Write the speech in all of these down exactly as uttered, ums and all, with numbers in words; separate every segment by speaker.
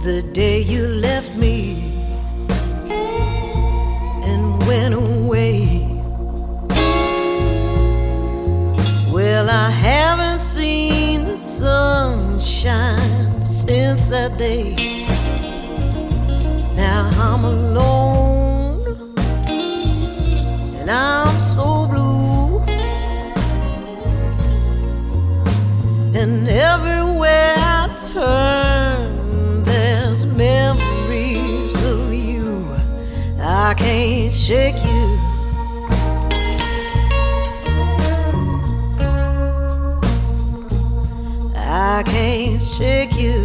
Speaker 1: the day you left me and went away. Well, I haven't seen the sunshine since that day. Now I'm alone and I'm so blue, and everywhere I turn there's memories of you. I can't shake you. I can't shake you.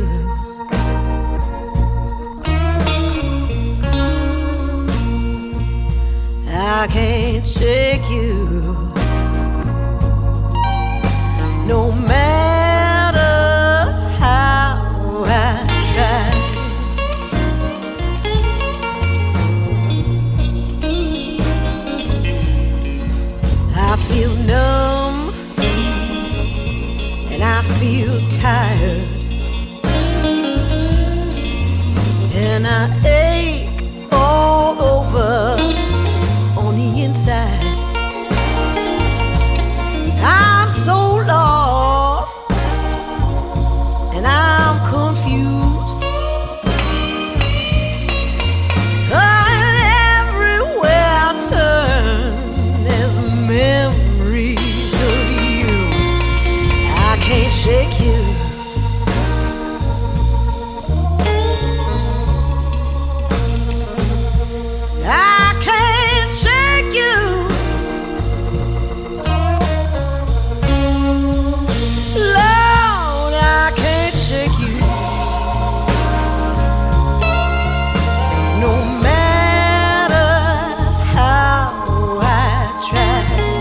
Speaker 1: I can't shake you. No matter how I try. I feel numb and I feel tired, and I ache all over on the inside. I'm so lost and I'm confused, and everywhere I turn there's memories of you. I can't shake you. I can't shake you. Lord, I can't shake you. No matter how I try.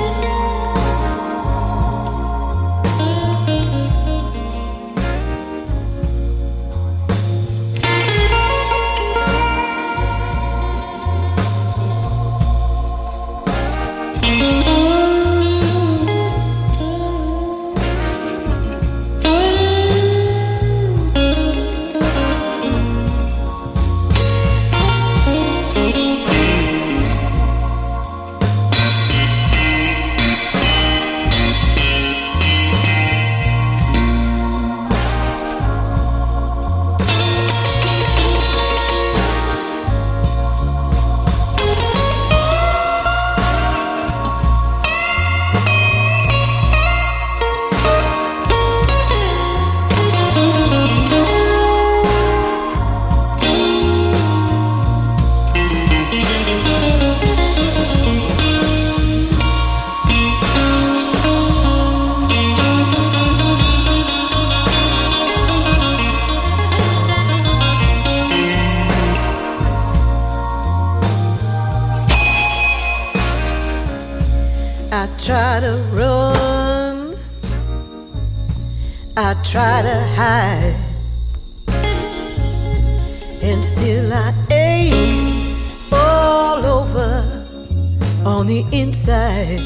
Speaker 1: I try to run, I try to hide, and still I ache all over on the inside.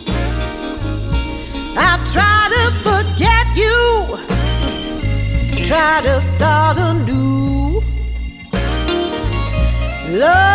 Speaker 1: I try to forget you, try to start anew. Love